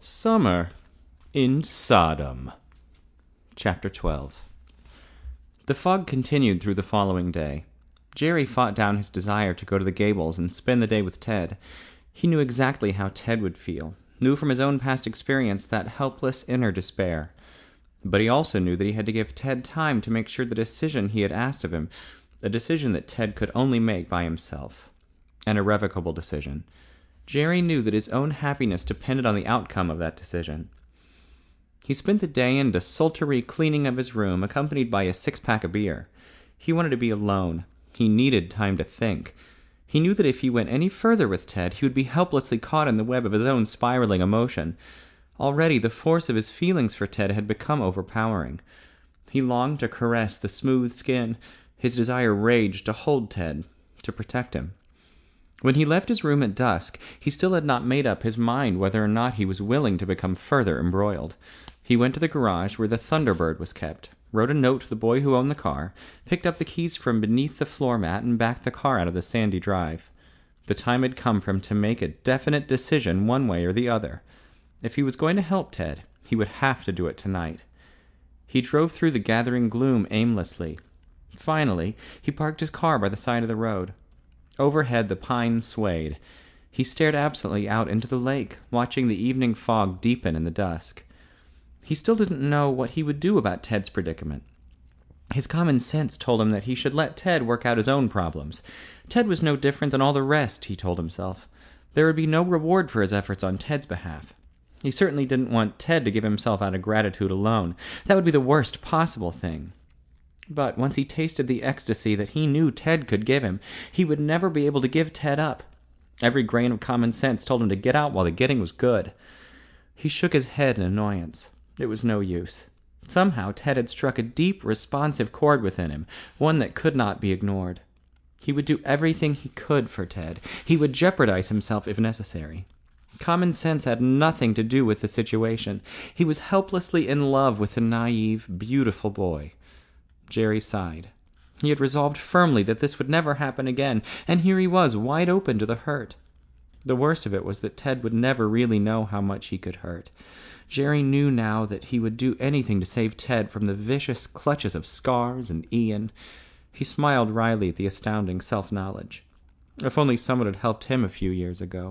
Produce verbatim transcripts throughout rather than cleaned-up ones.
Summer in Sodom. Chapter twelve. The fog continued through the following day. Jerry fought down his desire to go to the Gables and spend the day with Ted. He knew exactly how Ted would feel, knew from his own past experience that helpless inner despair. But he also knew that he had to give Ted time to make sure the decision he had asked of him, a decision that Ted could only make by himself, an irrevocable decision. Jerry knew that his own happiness depended on the outcome of that decision. He spent the day in desultory cleaning of his room, accompanied by a six-pack of beer. He wanted to be alone. He needed time to think. He knew that if he went any further with Ted, he would be helplessly caught in the web of his own spiraling emotion. Already the force of his feelings for Ted had become overpowering. He longed to caress the smooth skin. His desire raged to hold Ted, to protect him. When he left his room at dusk, he still had not made up his mind whether or not he was willing to become further embroiled. He went to the garage where the Thunderbird was kept, wrote a note to the boy who owned the car, picked up the keys from beneath the floor mat, and backed the car out of the sandy drive. The time had come for him to make a definite decision one way or the other. If he was going to help Ted, he would have to do it tonight. He drove through the gathering gloom aimlessly. Finally, he parked his car by the side of the road. Overhead, the pines swayed. He stared absently out into the lake, watching the evening fog deepen in the dusk. He still didn't know what he would do about Ted's predicament. His common sense told him that he should let Ted work out his own problems. Ted was no different than all the rest, he told himself. There would be no reward for his efforts on Ted's behalf. He certainly didn't want Ted to give himself out of gratitude alone. That would be the worst possible thing. But once he tasted the ecstasy that he knew Ted could give him, he would never be able to give Ted up. Every grain of common sense told him to get out while the getting was good. He shook his head in annoyance. It was no use. Somehow Ted had struck a deep, responsive chord within him, one that could not be ignored. He would do everything he could for Ted. He would jeopardize himself if necessary. Common sense had nothing to do with the situation. He was helplessly in love with the naive, beautiful boy. Jerry sighed. He had resolved firmly that this would never happen again, and here he was, wide open to the hurt. The worst of it was that Ted would never really know how much he could hurt. Jerry knew now that he would do anything to save Ted from the vicious clutches of Scars and Ian. He smiled wryly at the astounding self-knowledge. If only someone had helped him a few years ago.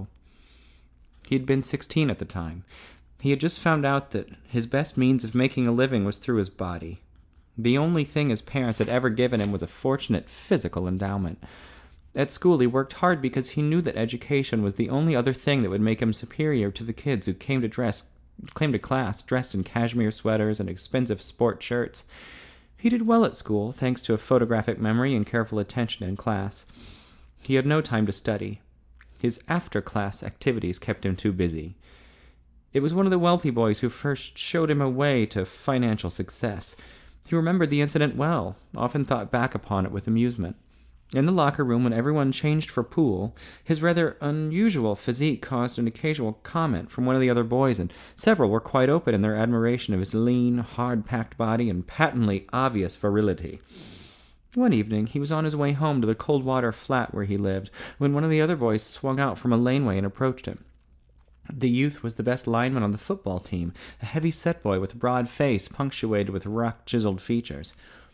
He had been sixteen at the time. He had just found out that his best means of making a living was through his body. The only thing his parents had ever given him was a fortunate physical endowment. At school, he worked hard because he knew that education was the only other thing that would make him superior to the kids who came to dress, came to class dressed in cashmere sweaters and expensive sport shirts. He did well at school, thanks to a photographic memory and careful attention in class. He had no time to study. His after-class activities kept him too busy. It was one of the wealthy boys who first showed him a way to financial success. He remembered the incident well, often thought back upon it with amusement. In the locker room, when everyone changed for pool, his rather unusual physique caused an occasional comment from one of the other boys, and several were quite open in their admiration of his lean, hard-packed body and patently obvious virility. One evening, he was on his way home to the Coldwater flat where he lived, when one of the other boys swung out from a laneway and approached him. The youth was the best lineman on the football team, a heavy-set boy with a broad face punctuated with rough-chiseled features.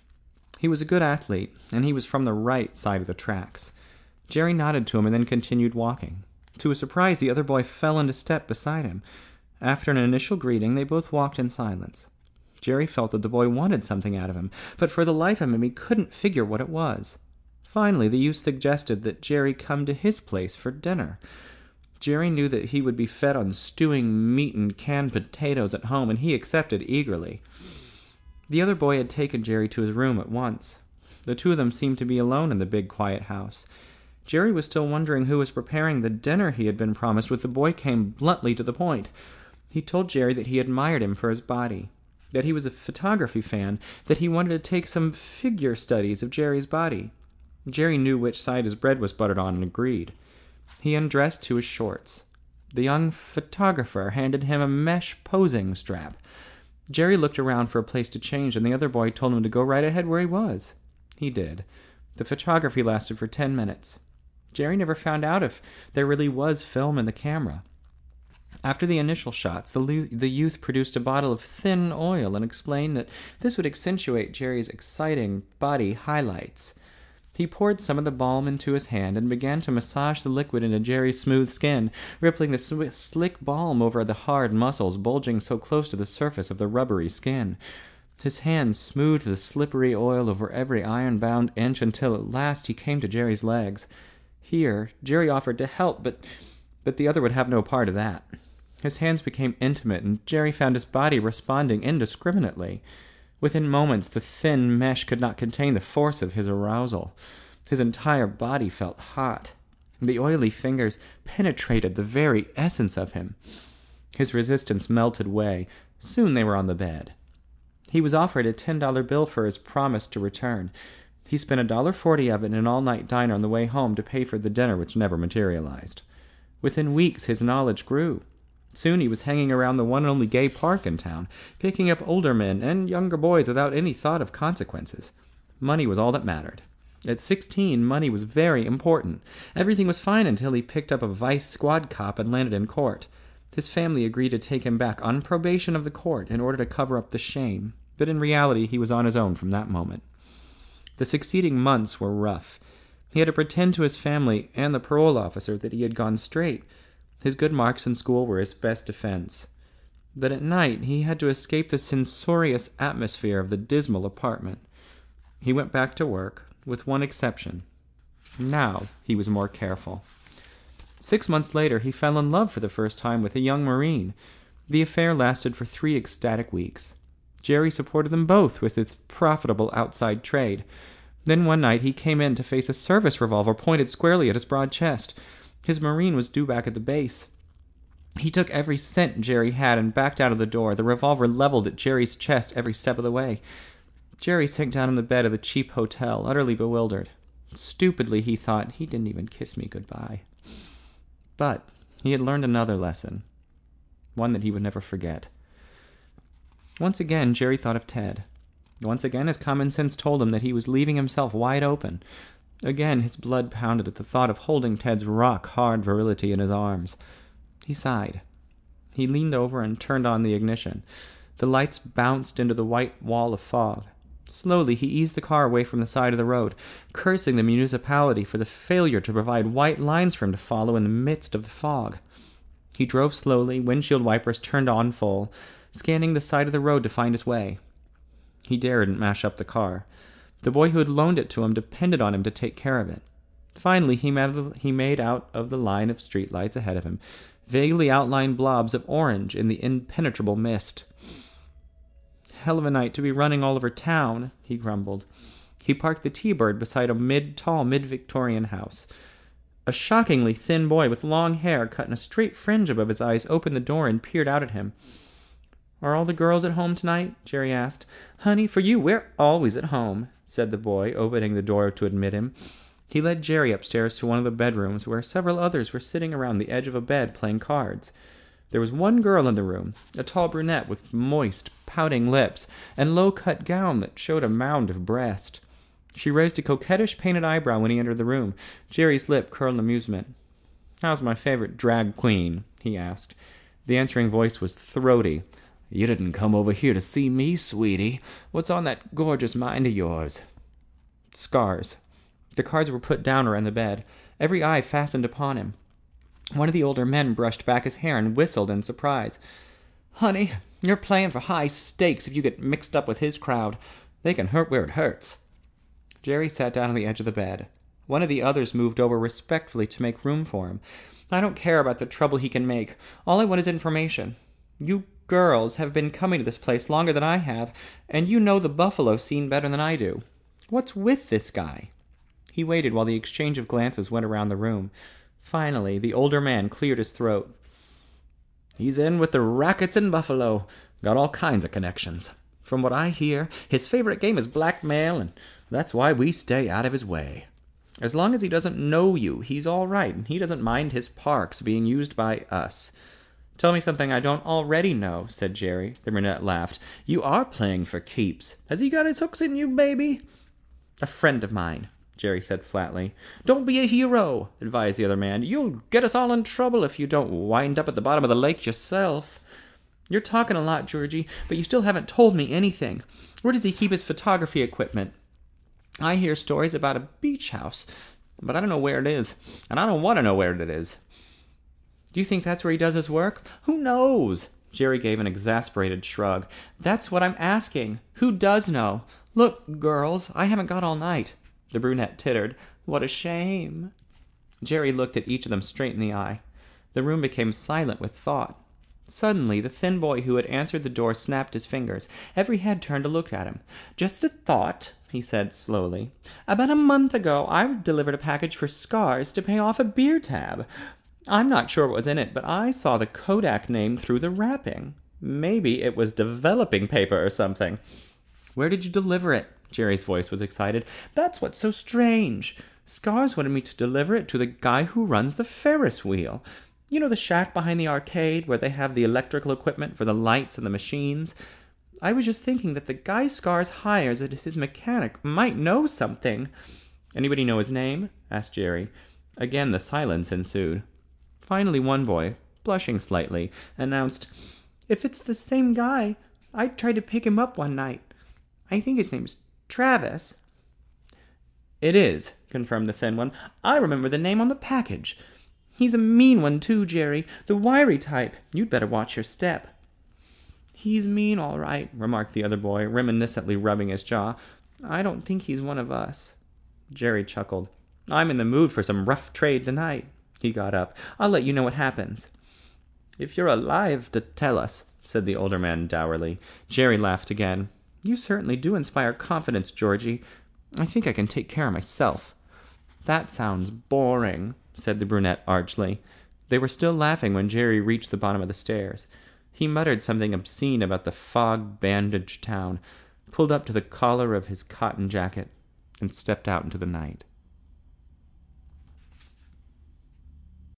He was a good athlete, and he was from the right side of the tracks. Jerry nodded to him and then continued walking. To his surprise, the other boy fell into step beside him. After an initial greeting, they both walked in silence. Jerry felt that the boy wanted something out of him, but for the life of him he couldn't figure what it was. Finally, the youth suggested that Jerry come to his place for dinner. Jerry knew that he would be fed on stewing meat and canned potatoes at home, and he accepted eagerly. The other boy had taken Jerry to his room at once. The two of them seemed to be alone in the big, quiet house. Jerry was still wondering who was preparing the dinner he had been promised when the boy came bluntly to the point. He told Jerry that he admired him for his body, that he was a photography fan, that he wanted to take some figure studies of Jerry's body. Jerry knew which side his bread was buttered on and agreed. He undressed to his shorts. The young photographer handed him a mesh posing strap. Jerry looked around for a place to change, and the other boy told him to go right ahead where he was. He did. The photography lasted for ten minutes. Jerry never found out if there really was film in the camera. After the initial shots, the, lu- the youth produced a bottle of thin oil and explained that this would accentuate Jerry's exciting body highlights. He poured some of the balm into his hand and began to massage the liquid into Jerry's smooth skin, rippling the sw- slick balm over the hard muscles bulging so close to the surface of the rubbery skin. His hand smoothed the slippery oil over every iron-bound inch until at last he came to Jerry's legs. Here, Jerry offered to help, but, but the other would have no part of that. His hands became intimate, and Jerry found his body responding indiscriminately. Within moments, the thin mesh could not contain the force of his arousal. His entire body felt hot. The oily fingers penetrated the very essence of him. His resistance melted away. Soon they were on the bed. He was offered a ten dollar bill for his promise to return. He spent a dollar forty of it in an all-night diner on the way home to pay for the dinner which never materialized. Within weeks, his knowledge grew. Soon he was hanging around the one and only gay park in town, picking up older men and younger boys without any thought of consequences. Money was all that mattered. At sixteen, money was very important. Everything was fine until he picked up a vice squad cop and landed in court. His family agreed to take him back on probation of the court in order to cover up the shame, but in reality he was on his own from that moment. The succeeding months were rough. He had to pretend to his family and the parole officer that he had gone straight. His good marks in school were his best defense. But at night he had to escape the censorious atmosphere of the dismal apartment. He went back to work, with one exception. Now he was more careful. Six months later he fell in love for the first time with a young Marine. The affair lasted for three ecstatic weeks. Jerry supported them both with his profitable outside trade. Then one night he came in to face a service revolver pointed squarely at his broad chest. His Marine was due back at the base. He took every cent Jerry had and backed out of the door, the revolver leveled at Jerry's chest every step of the way. Jerry sank down in the bed of the cheap hotel, utterly bewildered. Stupidly, he thought, he didn't even kiss me goodbye. But he had learned another lesson, one that he would never forget. Once again, Jerry thought of Ted. Once again, his common sense told him that he was leaving himself wide open. Again, his blood pounded at the thought of holding Ted's rock-hard virility in his arms. He sighed. He leaned over and turned on the ignition. The lights bounced into the white wall of fog. Slowly, he eased the car away from the side of the road, cursing the municipality for the failure to provide white lines for him to follow in the midst of the fog. He drove slowly, windshield wipers turned on full, scanning the side of the road to find his way. He daredn't mash up the car. The boy who had loaned it to him depended on him to take care of it. Finally, he made, he made out of the line of streetlights ahead of him, vaguely outlined blobs of orange in the impenetrable mist. Hell of a night to be running all over town, he grumbled. He parked the T-Bird beside a mid-tall, mid-Victorian house. A shockingly thin boy with long hair cut in a straight fringe above his eyes opened the door and peered out at him. "Are all the girls at home tonight?" Jerry asked. "Honey, for you, we're always at home," said the boy, opening the door to admit him. He led Jerry upstairs to one of the bedrooms, where several others were sitting around the edge of a bed playing cards. There was one girl in the room, a tall brunette with moist, pouting lips, and low-cut gown that showed a mound of breast. She raised a coquettish painted eyebrow when he entered the room. Jerry's lip curled in amusement. "How's my favorite drag queen?" he asked. The answering voice was throaty. "You didn't come over here to see me, sweetie. What's on that gorgeous mind of yours?" Scars. The cards were put down around the bed, every eye fastened upon him. One of the older men brushed back his hair and whistled in surprise. "Honey, you're playing for high stakes if you get mixed up with his crowd. They can hurt where it hurts." Jerry sat down on the edge of the bed. One of the others moved over respectfully to make room for him. "I don't care about the trouble he can make. All I want is information. You girls have been coming to this place longer than I have, and you know the Buffalo scene better than I do. What's with this guy?" He waited while the exchange of glances went around the room. Finally, the older man cleared his throat. "He's in with the rackets in Buffalo. Got all kinds of connections. From what I hear, his favorite game is blackmail, and that's why we stay out of his way. As long as he doesn't know you, he's all right, and he doesn't mind his parks being used by us." "Tell me something I don't already know," said Jerry. The brunette laughed. "You are playing for keeps. Has he got his hooks in you, baby?" "A friend of mine." Jerry said flatly. Don't be a hero, advised the other man. You'll get us all in trouble if you don't wind up at the bottom of the lake yourself. You're talking a lot, Georgie, but you still haven't told me anything. Where does he keep his photography equipment? I hear stories about a beach house, but I don't know where it is, and I don't want to know where it is. Do you think that's where he does his work? Who knows? Jerry gave an exasperated shrug. That's what I'm asking. Who does know? Look, girls, I haven't got all night. The brunette tittered. What a shame. Jerry looked at each of them straight in the eye. The room became silent with thought. Suddenly, the thin boy who had answered the door snapped his fingers. Every head turned to look at him. Just a thought, he said slowly. About a month ago, I delivered a package for Scars to pay off a beer tab. I'm not sure what was in it, but I saw the Kodak name through the wrapping. Maybe it was developing paper or something. Where did you deliver it? Jerry's voice was excited. That's what's so strange. Scars wanted me to deliver it to the guy who runs the Ferris wheel. You know the shack behind the arcade where they have the electrical equipment for the lights and the machines? I was just thinking that the guy Scars hires as his mechanic might know something. Anybody know his name? Asked Jerry. Again the silence ensued. Finally one boy, blushing slightly, announced, If it's the same guy, I tried to pick him up one night. I think his name's Travis. It is, confirmed the thin one. I remember the name on the package. He's a mean one too, Jerry, the wiry type. You'd better watch your step. He's mean, all right, remarked the other boy, reminiscently rubbing his jaw. I don't think he's one of us. Jerry chuckled. I'm in the mood for some rough trade tonight. He got up. I'll let you know what happens. If you're alive to tell us, said the older man dourly. Jerry laughed again. You certainly do inspire confidence, Georgie. I think I can take care of myself. That sounds boring, said the brunette archly. They were still laughing when Jerry reached the bottom of the stairs. He muttered something obscene about the fog-bandaged town, pulled up to the collar of his cotton jacket, and stepped out into the night.